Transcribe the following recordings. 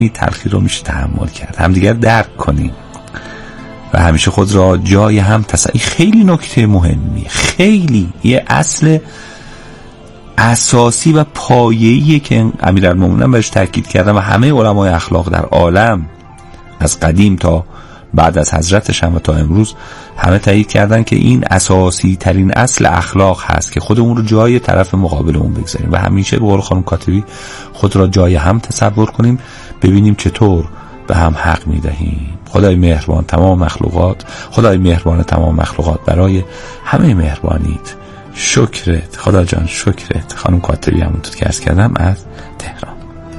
این تلخی رو میشه تحمل کرد، همدیگر درک کنیم و همیشه خود را جای هم این خیلی نکته مهمیه، خیلی یه اصل اساسی و پایه‌ایه که امیرالمومنین بهش تاکید کردن و همه علمای اخلاق در عالم از قدیم تا بعد از حضرتش هم و تا امروز همه تایید کردن که این اساسی ترین اصل اخلاق هست که خودمون رو جای طرف مقابلمون بگذاریم و همیشه به قول خانم کاتبی خود را جای هم تصور کنیم، ببینیم چطور به هم حق میدهیم. خدای مهربان تمام مخلوقات برای همه مهربانیت شکرت. خدا جان شکرت. خانم کاتبی همونطور که عرض کردم از تهران.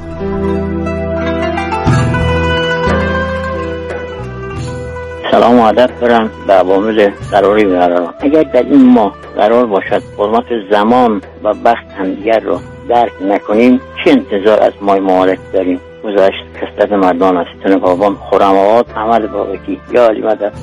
سلام و ادب دارم به عوامل ضروری قرار. اگر در این ماه قرار باشد حرمت زمان و وقت همدیگر رو درک نکنیم، چه انتظار از ماه مبارک داریم؟ گذشت کثرت مردان است، تنقابان خرمات عمل باقی. یا علی مدد.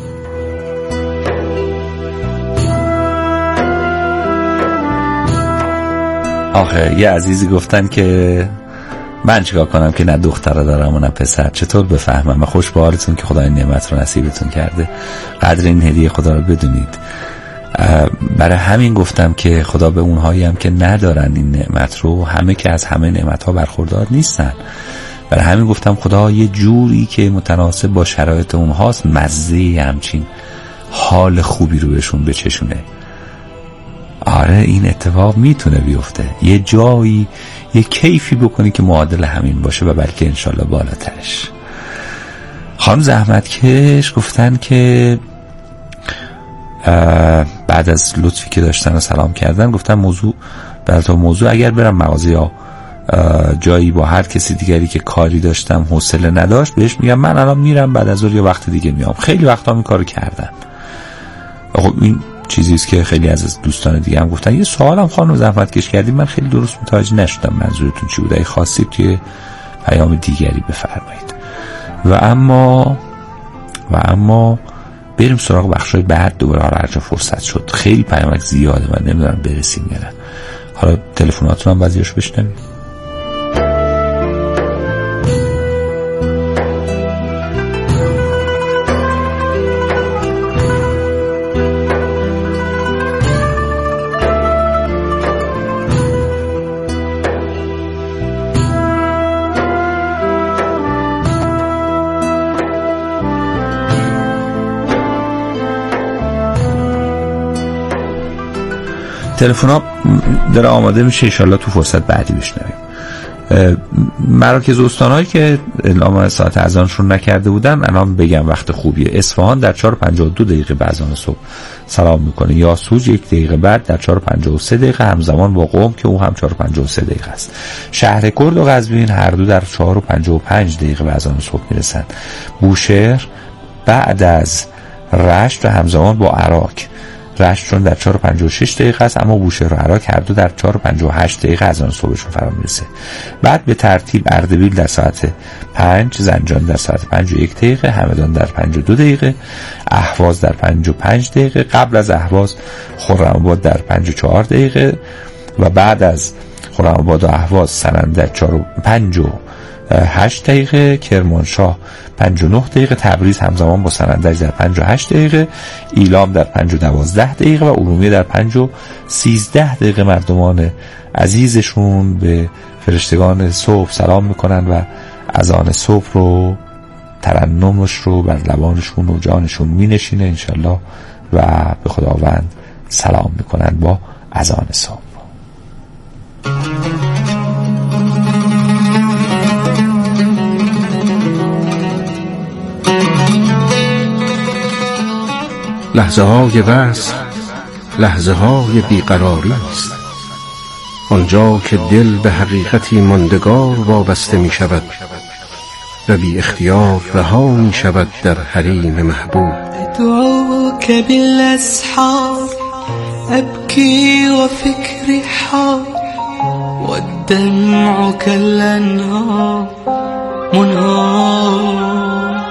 آخه یه عزیزی گفتن که من چیکار کنم که نه دختره دارم و نه پسر، چطور بفهمم؟ خوش به حالتون که خدا این نعمت رو نصیبتون کرده، قدر این هدیه خدا رو بدونید. برای همین گفتم که خدا به اونهایی هم که ندارن این نعمت رو، همه که از همه نعمت ها برخوردار نیستن، برای همین گفتم خدا یه جوری که متناسب با شرایط اونهاست مزه همچین حال خوبی رو بهشون بچشونه. آره این اتفاق میتونه بیفته، یه جایی یه کیفی بکنی که معادل همین باشه و بلکه انشالله بالاترش. خانم زحمتکش گفتن که بعد از لطفی که داشتن و سلام کردن، گفتن موضوع اگر برم مغازه یا جایی با هر کسی دیگری که کاری داشتم حوصله نداشت، بهش میگم من الان میرم بعد از ظهر یا وقت دیگه میام. خیلی وقتا این کارو کردم. خب این چیزیست که خیلی از دوستان دیگه هم گفتن. یه سوالم خانم زحمتکش کردیم، من خیلی درست متوجه نشدم منظورتون چی بود، اگه خواستید توی پیام دیگری بفرمایید. و اما بریم سراغ بخشای بعد دوباره، هر جا فرصت شد. خیلی پیامک زیاده، من نمیدونم برسیم یا نه. حالا تلفناتون هم بعضیاشو بشنویم. تلفن ها داره آماده میشه، انشالله تو فرصت بعدی بشنویم. مراکز استانهایی که اعلام ساعت اذانشون نکرده بودن الان بگم وقت خوبیه. اصفهان در 4:52 به اذان صبح سلام میکنه. یاسوج 1 دقیقه بعد در 4:53 همزمان با قم که او هم 4:53 است. شهر کرد و قزوین هر دو در 4:55 به اذان صبح میرسن. بوشهر بعد از رشت و همزمان با عراق، رشت چون در 4:56 است، اما بوشهر و عراق هر دو در 4:58 از آن صبحشون فرا میرسه. بعد به ترتیب اردبیل در ساعت 5، زنجان در ساعت 5:01، همدان در 5:02، اهواز در 5:05، قبل از اهواز خرم‌آباد در 5:04 و بعد از خرم‌آباد و اهواز سنند در 5:08، کرمانشاه 5:09، تبریز همزمان با سنندج در 5:08، ایلام در 5:12 و ارومیه در 5:13. مردمان عزیزشون به فرشتگان صبح سلام میکنن و اذان صبح رو، ترنمش رو بر لبانشون و جانشون مینشینه انشالله و به خداوند سلام میکنن با اذان صبح. لحظه های وصل لحظه های بیقراری است، آنجا که دل به حقیقتی ماندگار وابسته می شود و بی اختیار رها می شود در حریم محبوب. ادعوك بالاسحار ابكي وفكري حار والدمع كالانهار منهار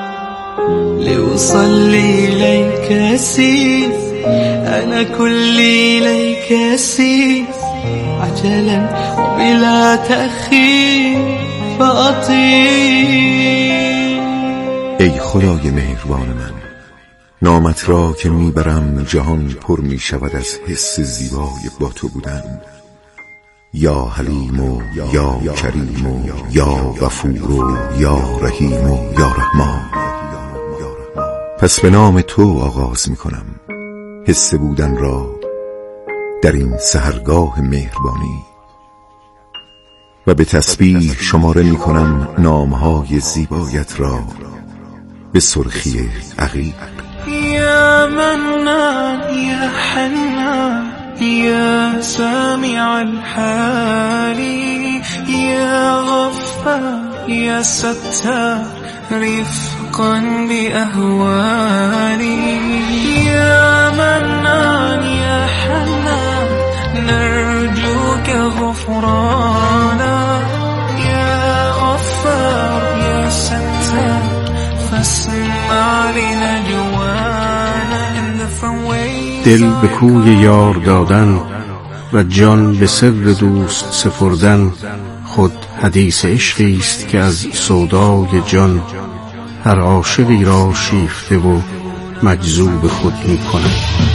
لأصلي إليك أسير أنا كلي إليك أسير عجلا وبلا تأخير فأطير. ای خدای مهربان من، نامت را که میبرم جهان پر میشود از حس زیبای با تو بودن. یا حلیم و یا کریم و یا غفور و یا رحیم و یا رحمان. پس به نام تو آغاز میکنم حس بودن را در این سحرگاه مهربانی و به تسبیح شماره میکنم نامهای زیبایت را به سرخی عقیق. یا منان یا حنان یا سامع الحال یا غفار یا ستار رفقا بأهوالي. یا منان یا حنان نرجوك غفرانا یا غفار یا ستار فاسمع لنجوانا. دل به کوی یار دادن و جان به سر دوست سپردن خود حدیث عشقی است که از سودای جان هر عاشقی را شیفته و مجذوب خود می کند.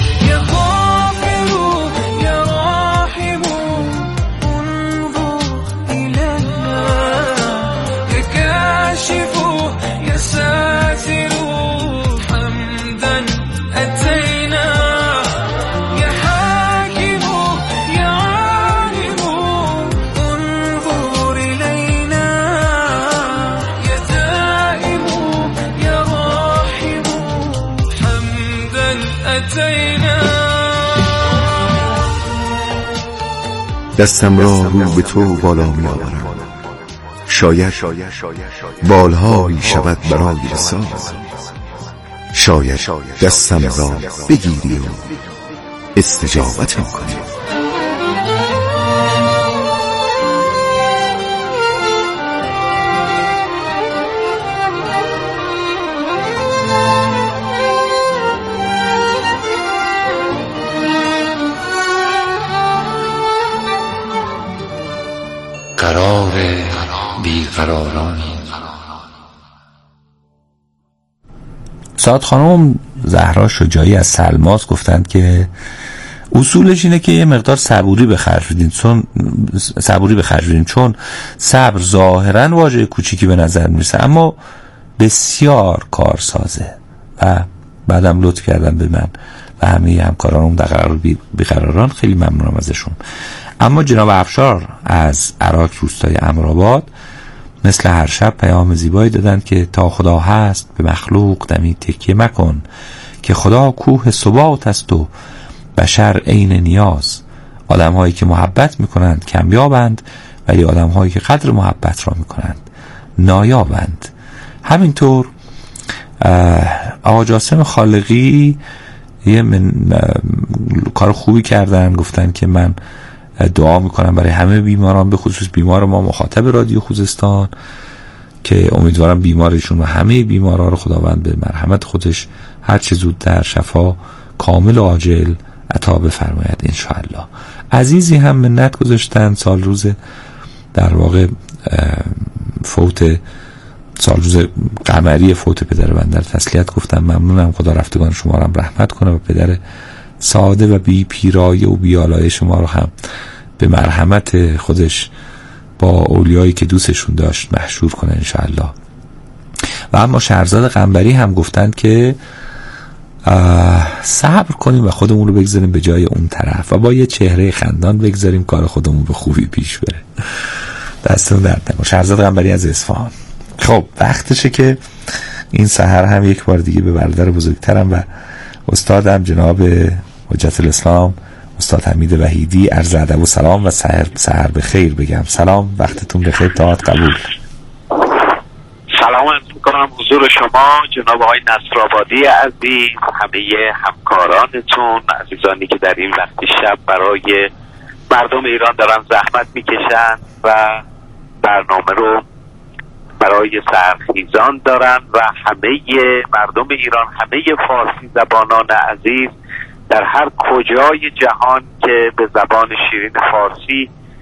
دستم را رو به تو بالا می آورم، شاید بالهایی شود برای وصال. شاید دستم را بگیری و استجابتم کنی. قرار بیقرارانی. سعاد خانم زهرا شجاعی از سلماس گفتند که اصولش اینه که یه مقدار صبوری به خرج بدین چون صبر ظاهرا واژه کوچیکی به نظر میرسه اما بسیار کارسازه. و بعدم لطف کردن به من و همه همکارانم در قرار بیقراران، خیلی ممنونم ازشون. اما جناب افشار از عراق روستای امرآباد مثل هر شب پیام زیبایی دادند که تا خدا هست به مخلوق دمی تکیه مکن که خدا کوه ثبات است و بشر عین نیاز. آدم هایی که محبت میکنند کمیابند ولی آدم هایی که قدر محبت را میکنند نایابند. همینطور آقا جاسم خالقی یه کار خوبی کردن، گفتن که من دعا میکنم برای همه بیماران به خصوص بیمار ما مخاطب رادیو خوزستان که امیدوارم بیمارشون و همه بیماران رو خداوند به مرحمت خودش هر چه زودتر شفا کامل و عاجل عطا بفرماید انشاءالله. عزیزی هم منت گذاشتن سال روز در واقع فوت سال روز قمری فوت پدر بنده تسلیت گفتم. ممنونم، خدا رفتگان شما رو هم رحمت کنه و پدر ساده و بی پیرایه و بی آلایه شما رو هم به مرحمت خودش با اولیایی که دوستشون داشت محشور کنه انشاءالله. و اما شهرزاد قنبری هم گفتن که صبر کنیم و خودمون رو بگذاریم به جای اون طرف و با یه چهره خندان بگذاریم کار خودمون به خوبی پیش بره. دستون درد نکنه. شهرزاد قنبری از اصفهان. خب وقتشه که این سحر هم یک بار دیگه به برادر بزرگترم و استادم جناب حجت الاسلام استاد حمید وحیدی عرض ادب و سلام و سحر به خیر بگم. سلام، وقتتون بخیر، طاعت قبول. سلام عرض میکنم حضور شما جناب آقای نصرآبادی عزیز، همه همکارانتون، عزیزانی که در این وقت شب برای مردم ایران دارن زحمت میکشن و برنامه رو برای سرخیزان دارن و همه مردم ایران، همه فارسی زبانان عزیز در هر کجای جهان که به زبان شیرین فارسی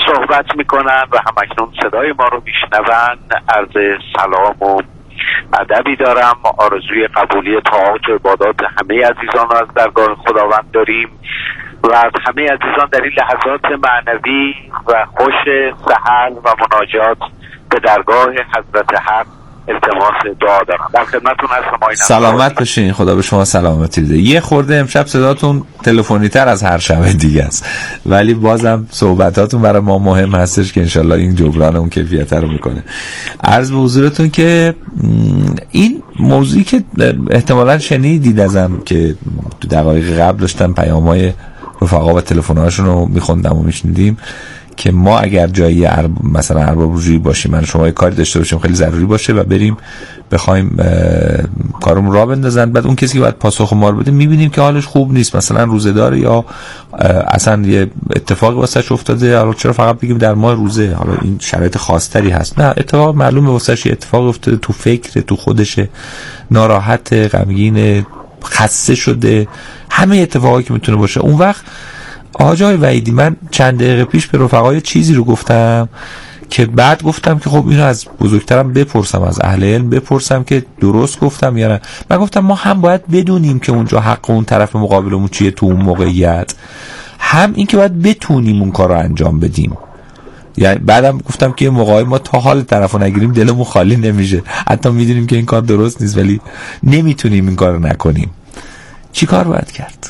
صحبت میکنن و همکنون صدای ما رو میشنون، عرض سلام و ادبی دارم. آرزوی قبولی طاعات و عبادات همه عزیزان رو از درگاه خداوند داریم و از همه عزیزان در این لحظات معنوی و خوش سحر و مناجات به درگاه حضرت حق التماس دعا دارم. در خدمتتون هستم. سلامت باشین، خدا به شما سلامتی بده. یه خورده امشب صداتون تلفنی تر از هر شب دیگه است، ولی بازم صحبتاتون برای ما مهم هستش که انشالله این جبران اون کیفیت رو میکنه. عرض به حضورتون که این موضوعی که احتمالاً شنیدید ازم که تو دقایق قبل داشتم پیام‌های رفقا و تلفن‌هاشون رو میخوندم و میشنیدیم که ما اگر جایی مثلا ارباب رجوعی باشیم، من شما کاری داشته باشیم خیلی ضروری باشه و بریم بخوایم کارمون راه بندازن، بعد اون کسی که باید پاسخ ما رو بده میبینیم که حالش خوب نیست، مثلا روزه داره یا اصلا یه اتفاقی واسش افتاده. حالا چرا فقط بگیم در ماه روزه، حالا این شرایط خاصتری هست؟ نه، اتفاق معلومه واسش یه اتفاق افتاده، تو فکر، تو خودشه، ناراحت، غمگین، خسته شده، همه اتفاقایی که میتونه باشه. اون وقت آقای وحیدی، من چند دقیقه پیش به رفقای چیزی رو گفتم که بعد گفتم که خب اینو از بزرگترم بپرسم، از اهل علم بپرسم که درست گفتم یا نه. من گفتم ما هم باید بدونیم که اونجا حق اون طرف مقابلمون چیه تو اون موقعیت، هم این که باید بتونیم اون کار رو انجام بدیم. یعنی بعدم گفتم که موقعی ما تا حال طرفو نگیریم دلمون خالی نمیشه، حتی میدونیم که این کار درست نیست ولی نمیتونیم این کار رو نکنیم. چی کار باید کرد؟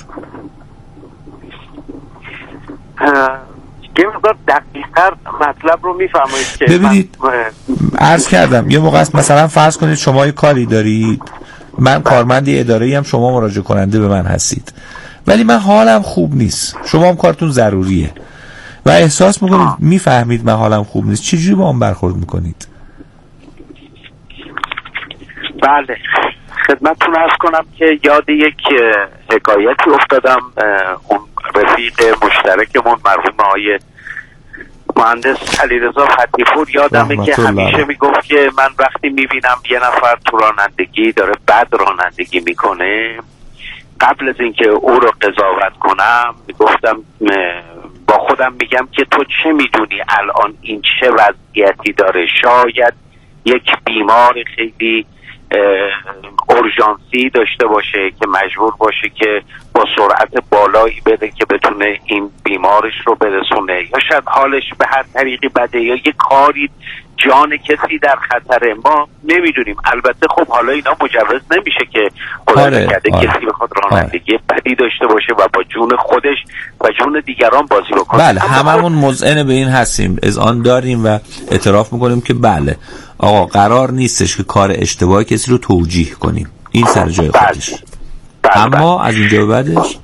یه مقدار دقیق‌تر مطلب رو میفهمید که ببینید عرض کردم یه موقع است مثلا فرض کنید شما یه کاری دارید، من کارمندی اداره‌ای هم، شما مراجعه کننده به من هستید، ولی من حالم خوب نیست، شما هم کارتون ضروریه و احساس میکنید میفهمید من حالم خوب نیست، چجوری با هم برخورد میکنید؟ بله، خدمتتون عرض کنم که یاد یک حکایتی افتادم. اون رفیق مشترکمون مرحوم آقای مهندس علیرضا فتی‌پور یادمه که همیشه میگفت که من وقتی میبینم یه نفر تو رانندگی داره بد رانندگی میکنه، قبل از اینکه او رو قضاوت کنم میگفتم با خودم میگم که تو چه میدونی الان این چه وضعیتی داره؟ شاید یک بیمار خیلی اورژانسی داشته باشه که مجبور باشه که با سرعت بالایی بده که بتونه این بیمارش رو برسونه، یا شاید حالش به هر طریقی بده، یا یه کاری جان کسی در خطره. ما نمیدونیم. البته خب حالا اینا مجوز نمیشه که خدا نکرده کسی بخواد رانندگی بدی داشته باشه و با جون خودش و جون دیگران بازی بکنه. بله، هممون مذعن به این هستیم، اذعان داریم و اعتراف میکنیم که بله آقا قرار نیستش که کار اشتباه کسی رو توجیه کنیم، این سر جای خودش. اما از اینجا بعدش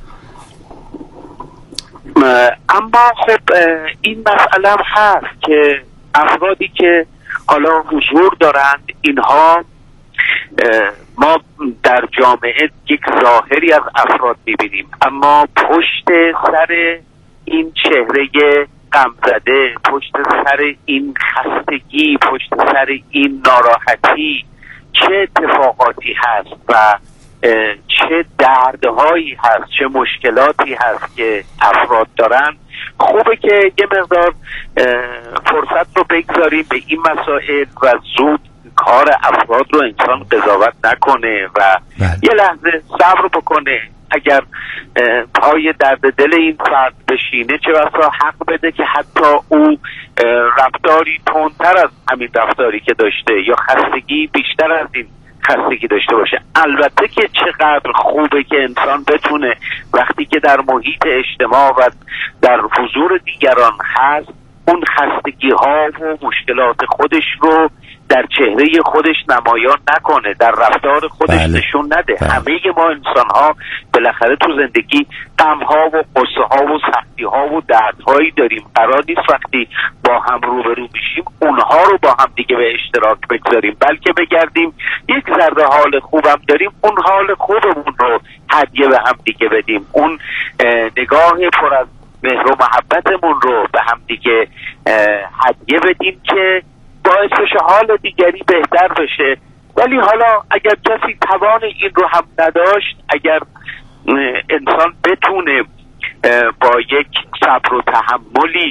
اما خب این مسئله هم هست که افرادی که حالا حضور دارند، اینها ما در جامعه یک ظاهری از افراد میبینیم، اما پشت سر این چهره غمزده، پشت سر این خستگی، پشت سر این ناراحتی چه اتفاقاتی هست و چه دردهایی هست، چه مشکلاتی هست که افراد دارن. خوبه که یه مقدار فرصت رو بگذاریم به این مسائل و زود کار افراد رو انسان قضاوت نکنه و یه لحظه صبر بکنه. اگر پای درد دل این فرد بشینه چه بسا حق بده که حتی او رفتاری تندتر از همین رفتاری که داشته یا خستگی بیشتر از این خستگی داشته باشه. البته که چقدر خوبه که انسان بتونه وقتی که در محیط اجتماع و در حضور دیگران هست اون خستگی ها و مشکلات خودش رو در چهره خودش نمایان نکنه، در رفتار خودش نشون نده. همه ما انسان ها بالاخره تو زندگی غم ها و غصه ها و سختی ها و درد هایی داریم. قرار نیست وقتی با هم روبرو میشیم اونها رو با هم دیگه به اشتراک بگذاریم، بلکه بگردیم یک ذره حال خوبم داریم اون حال خوبمون رو هدیه به هم دیگه بدیم، اون نگاه پر از مهر و محبتمون رو به هم دیگه هدیه بدیم که باعث بشه حال دیگری بهتر بشه. ولی حالا اگر کسی توان این رو هم نداشت، اگر انسان بتونه با یک صبر و تحملی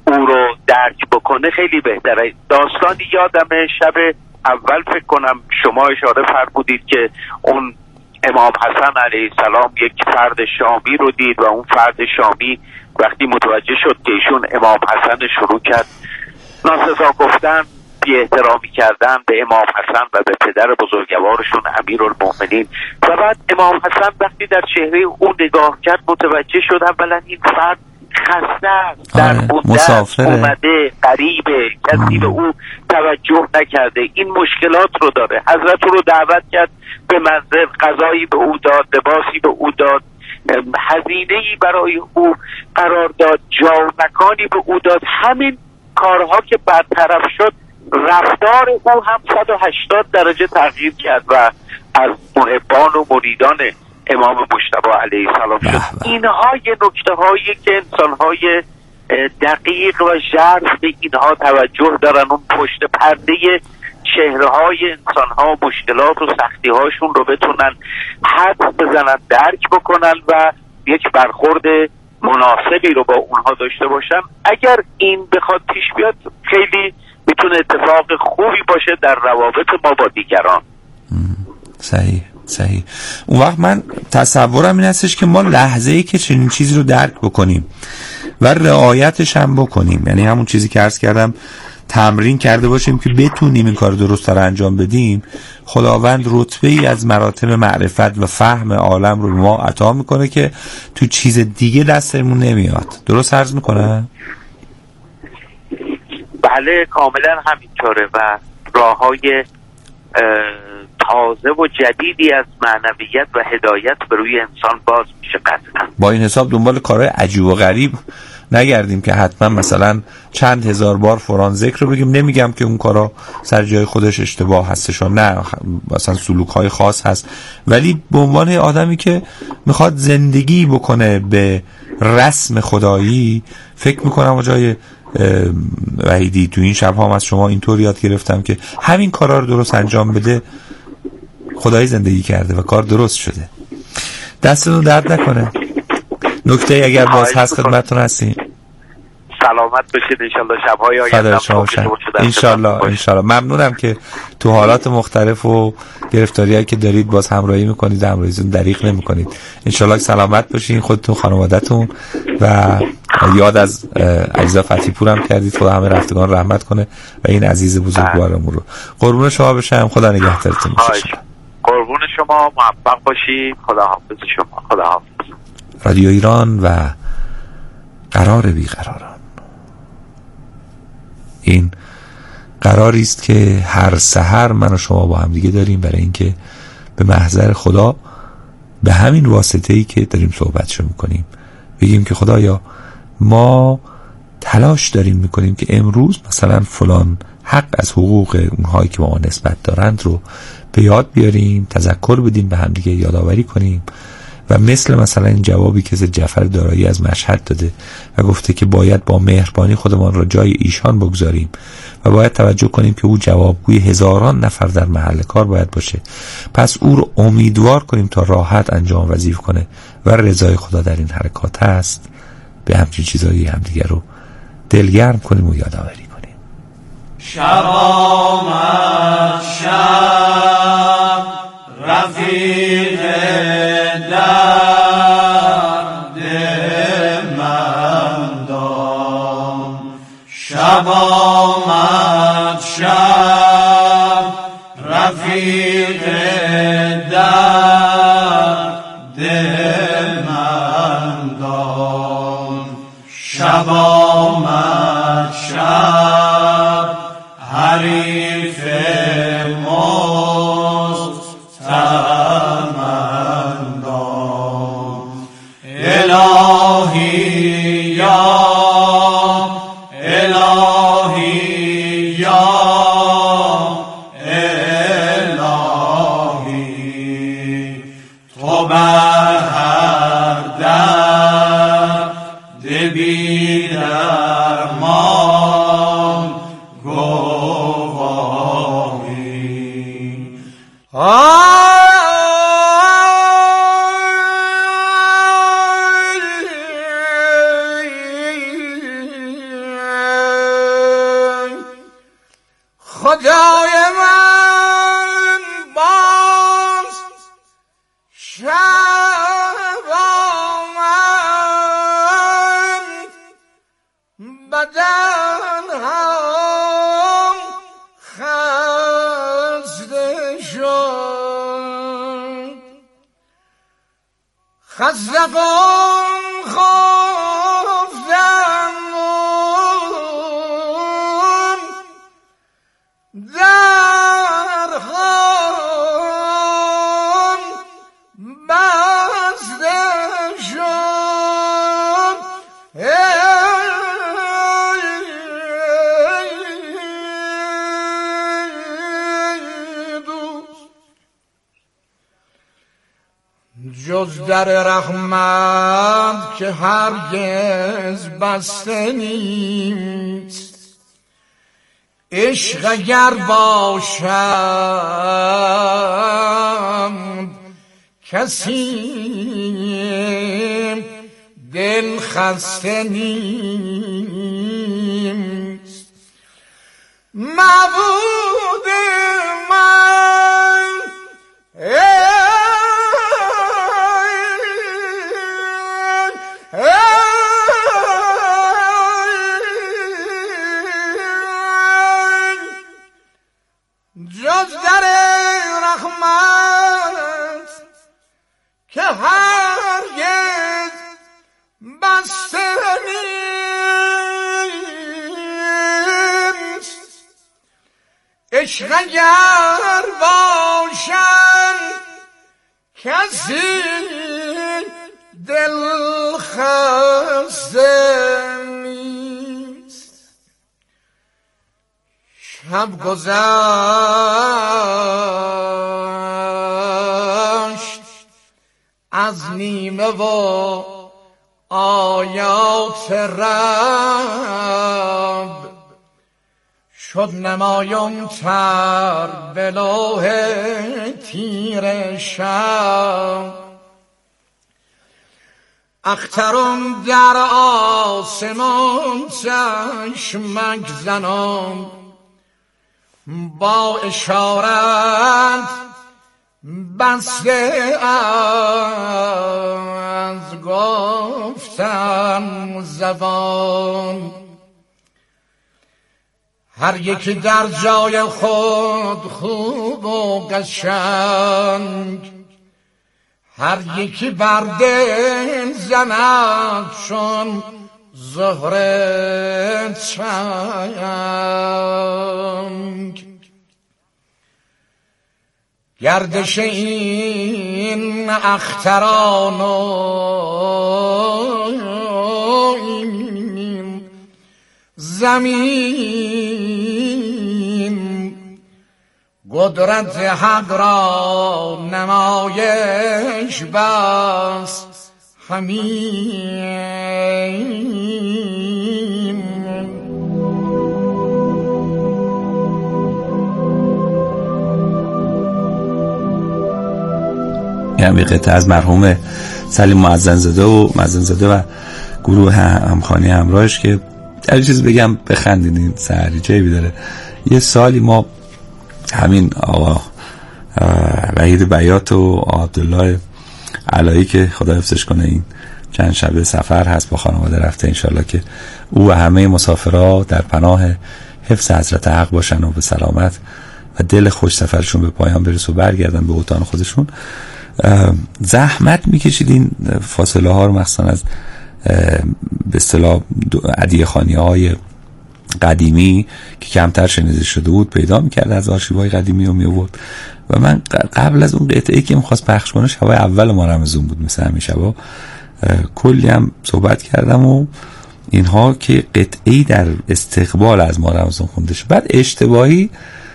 او رو درک بکنه خیلی بهتره. داستانی یادمه شب اول فکر کنم شما اشاره فرمودید که اون امام حسن علیه السلام یک فرد شامی رو دید و اون فرد شامی وقتی متوجه شد که ایشون امام حسن شروع کرد ناسزا گفتن، بی احترامی کردن به امام حسن و به پدر بزرگوارشون امیرالمومنین. و بعد امام حسن وقتی در چهره او نگاه کرد متوجه شد اولا این فرد خسته است، در مدت اومده، غریبه، کسی به او توجه نکرده، این مشکلات رو داره. حضرت رو دعوت کرد به منزل، غذایی به او داد، لباسی به او داد، هزینه‌ای برای او قرار داد، جا و مکانی به او داد. همین کارها که برطرف شد رفتار او هم 180 درجه تغییر کرد و از محبان و مریدان امام مجتبی علیه السلام شد. اینها یه نکته هایی که انسان های دقیق و ژرف به اینها توجه دارن، اون پشت پرده چهره های انسان ها مشکلات و سختی هاشون رو بتونن حد بزنن، درک بکنن و یک برخورد مناسبی رو با اونها داشته باشن. اگر این بخواد پیش بیاد خیلی میتونه اتفاق خوبی باشه در روابط ما با دیگران. صحیح. اون وقت من تصورم این هستش که ما لحظه‌ای که چنین چیزی رو درک بکنیم و رعایتش هم بکنیم، یعنی همون چیزی که عرض کردم تمرین کرده باشیم که بتونیم این کار درست رو انجام بدیم، خداوند رتبه ای از مراتب معرفت و فهم عالم رو ما عطا میکنه که تو چیز دیگه دستمون نمیاد. درست عرض میکنه؟ بله کاملا همینطوره و راههای تازه و جدیدی از معنویت و هدایت به روی انسان باز میشه قطعا. با این حساب دنبال کارهای عجیب و غریب نگردیم که حتما مثلا چند هزار بار فلان ذکر رو بگیم. نمیگم که اون کارا سر جای خودش اشتباه هستش، نه مثلا سلوک‌های خاص هست، ولی به عنوان آدمی که میخواد زندگی بکنه به رسم خدایی، فکر میکنم جای وحیدی تو این شب‌ها هم از شما اینطور یاد گرفتم که همین کارا رو درست انجام بده، خدایی زندگی کرده و کار درست شده. دستتون درد نکنه. نکته اگر باز هست خدمتتون هستیم. سلامت باشید انشالله. شب‌های آینده انشالله. ممنونم که تو حالات مختلف و گرفتاریایی که دارید باز همراهی میکنید، همراهیتون دریغ نمیکنید. انشالله سلامت باشین، خودتون، خانواده‌تون و یاد از عزیزا فتی‌پور هم کردید. خدا همه رفتگان رحمت کنه و این عزیز بزرگوارمون رو. قربون شما بشم. خدا نگهدارتون باشه. قربون شما، موفق باشید. خدا حافظ شما. خدا حافظ. رادیو ایران و قرار بیقراران، این قراری است که هر سحر من و شما با هم دیگه داریم برای اینکه به محضر خدا به همین واسطه‌ای که داریم صحبتشو میکنیم بگیم که خدایا ما تلاش داریم میکنیم که امروز مثلا فلان حق از حقوق اونهایی که با ما نسبت دارند رو به یاد بیاریم، تذکر بدیم، به هم دیگه یادآوری کنیم و مثلا این جوابی که جعفر دارایی از مشهد داده و گفته که باید با مهربانی خودمان را جای ایشان بگذاریم و باید توجه کنیم که او جوابگوی هزاران نفر در محل کار باید باشه، پس او رو امیدوار کنیم تا راحت انجام وظیفه کنه و رضای خدا در این حرکات هست. به همچین چیزایی همدیگه رو دلگرم کنیم و یادآوری کنیم. شب آمد شب رفیق درد من دان، شب آمد شب رفیق درد من دان، شب آمد شب حریف خزقان خفتم در خان بسته شد جز در رحمت که هرگز بسته نیست، عشق اگر باشم کسی دل خسته نیست. معبود من جز در رحمت که هرگز بسته نیست، عشق اگر باشم کسی دل خسته نیست. شب گذشت از نیمه و آیات رب شد نمایان تر به لوح تیر شب. اخترم در آسمان چشمک زنم، با اشارت بسته از گفتن زبان. هر یکی در جای خود خوب و قشنگ، هر یکی بر دل زند چون زهره چنگ. گردش این اختران و این زمین قدرت حق را نمایش بس همین. یه قطعه از مرحوم سلیم معزن‌زاده و گروه همخوانی همراهش که در چیز بگم بخندین، سری جیبی داره. یه سالی ما همین آقا وحید بیات و عبدالله علایی که خدا حفظش کنه این چند شبه سفر هست با خانواده رفته، انشالله که او و همه مسافرها در پناه حفظ حضرت حق باشن و به سلامت و دل خوش سفرشون به پایان برسه و برگردن به اوطان خودشون. زحمت میکشید این فاصله ها رو، مخصوصا از به اصطلاح ادیه خانی های قدیمی که کمتر شنیده شده بود پیدا میکرد، از آرشیوهای قدیمی رو میآورد. و من قبل از اون قطعه‌ای که میخواست پخش کنه شبای اول ما رمضان بود، مثل همین شبا کلی هم صحبت کردم و اینها که قطعه‌ای در استقبال از ما رمضان خونده شد. بعد اشتباهی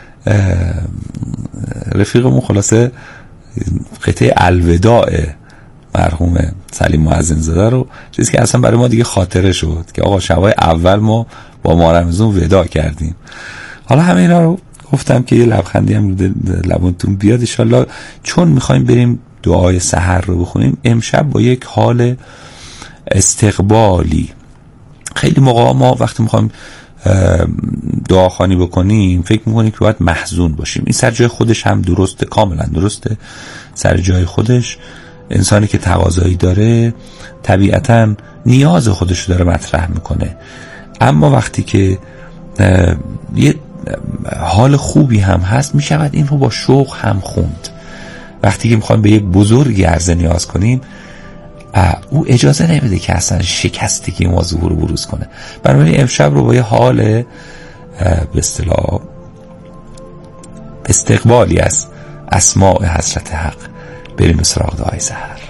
رفیقمون خلاصه قطعه الوداع مرحوم سلیم معزن‌زاده رو چیزی که اصلا برای ما دیگه خاطره شد که آقا شبای اول ما با ما رمضان وداع کردیم. حالا همه اینا رو گفتم که یه لبخندی هم لبونتون بیاد انشالله، چون میخوایم بریم دعای سحر رو بخونیم امشب با یک حال استقبالی. خیلی موقع ما وقتی میخوایم دعاخوانی بکنیم فکر میکنیم که باید محزون باشیم. این سر جای خودش هم درسته، کاملا درسته، سر جای خودش. انسانی که تقاضایی داره طبیعتا نیاز خودش رو داره مطرح میکنه، اما وقتی که یه حال خوبی هم هست میشود این رو با شوق هم خوند. وقتی که میخوایم به یک بزرگی عرض نیاز کنیم او اجازه نمیده که اصلا شکستگی ما ظهور بروز کنه. بنابراین امشب رو با یه حال به اصطلاح استقبالی از اسماء حضرت حق بریم سراغ دعای سحر.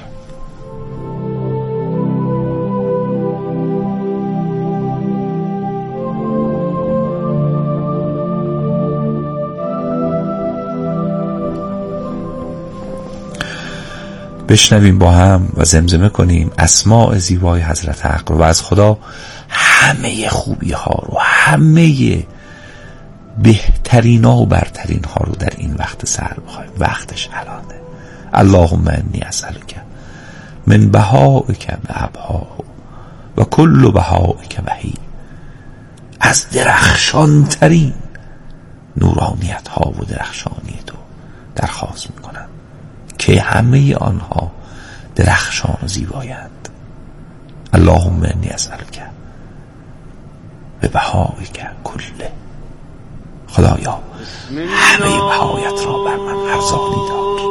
بشنویم با هم و زمزمه کنیم اسماء زیبای حضرت حق رو و از خدا همه خوبی ها رو، همه بهترین ها و برترین ها رو در این وقت سحر بخوایم. وقتش الانه. اللهم انی اسألک من بهائک بابها و کل بهائک بهی، از درخشان ترین نورانیت ها و درخشانی تو درخواست میکنم که همه آنها درخشان و زیبایند. اللهم انی اسألک به بهائک کله. خدایا همه بهایت را بر من ارزانی دار.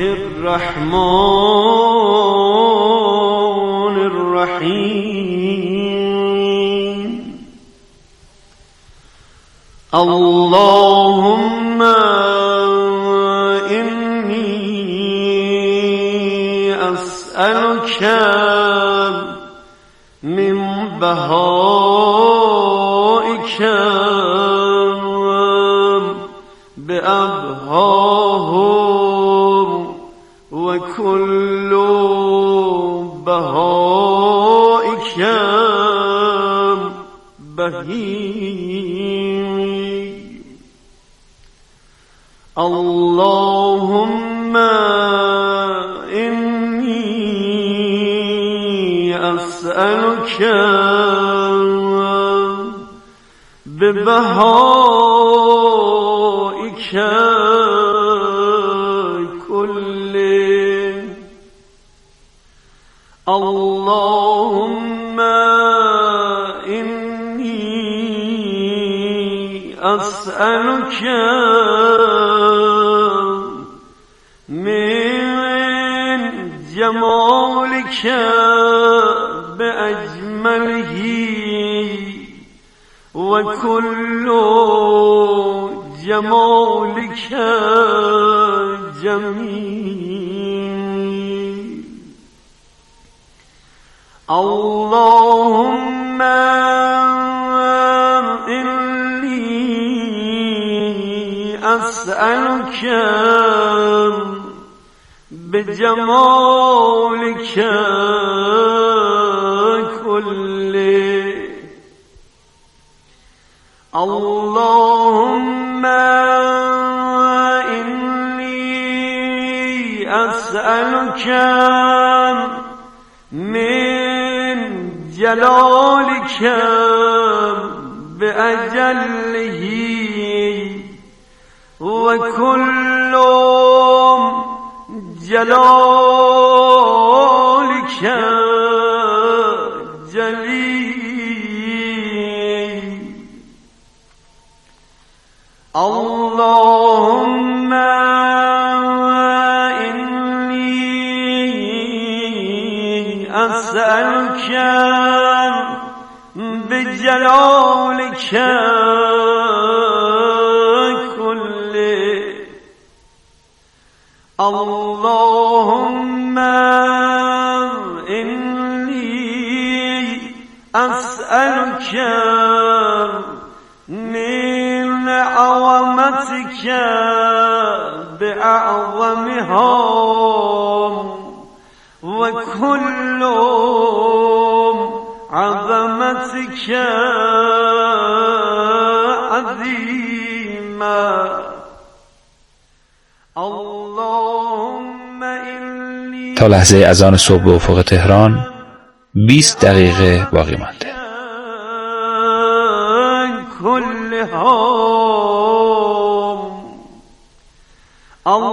الرحمن الرحیم. اللهم انی اسألک من بهائک بأبهاهم و کل بهائک بهی. اللهم انی اسألک ببهائک کله. اللهم انی اسألک من جمالک بأجمله و کل جمالک جمیل. اللهم انی اسألک بجمالک کله. اللهم انی اسألک من جلالک بأجله و کل جلالک جلیل. اللهم انی اسألک بجلالک کله. اللهم انی اسألک من عظمتك بأعظمها و کل عظمتك عظیما. اللهم انی. تا لحظه اذان صبح به افق تهران 20 دقیقه باقی مانده. كلها